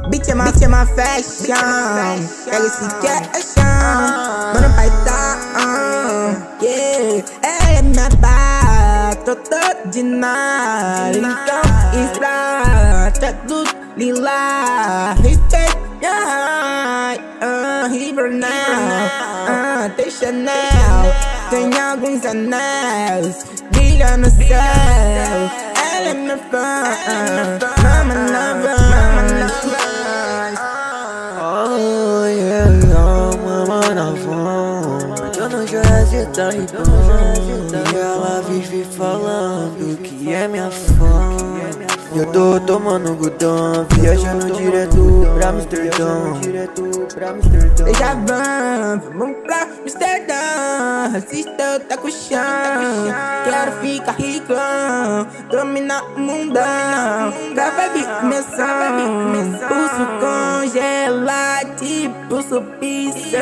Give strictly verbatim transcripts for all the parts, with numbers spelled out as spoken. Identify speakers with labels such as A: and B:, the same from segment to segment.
A: Bitch é uma, bitch é uma fashion. Pega esse cash, mano, vai dar, uh, yeah. Ela é minha barra, tô todo de nada. Então extra, tudo lila. Respeito, yeah, uh, River now, uh, tem Chanel, tem alguns anéis, brilha no céu. Ela é minha fã, mama nova, mama nova.
B: Oh yeah, yeah, mama nova. Eu não já é tá ribando. E ela vive falando que é minha fã. Eu tô tomando gudão, viajando direto pra Amsterdã.
A: Deixa van, vamos pra Amsterdã. Racista tá com chão, quero ficar ricão, dominar o mundão. Café dimensão, pulso congelar, tipo supícia.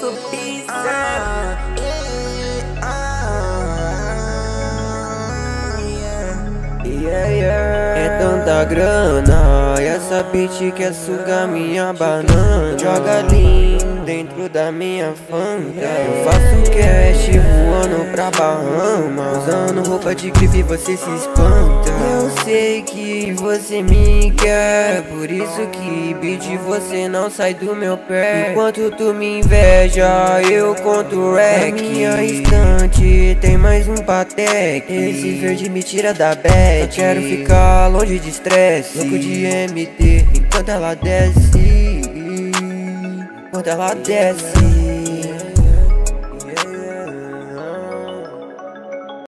B: Yeah, yeah. É tanta grana, e essa bitch quer sugar minha banana. Joga lean dentro da minha fanta. Eu faço cash voando pra Bahamas, usando roupa de grife você se espanta. Eu sei que você me quer, por isso que bitch você não sai do meu pé. Enquanto tu me inveja, eu conto o rec. Na minha estante tem mais um Patek. Esse verde me tira da bad. Eu quero ficar longe de estresse, louco de M D, enquanto ela desce, enquanto ela desce.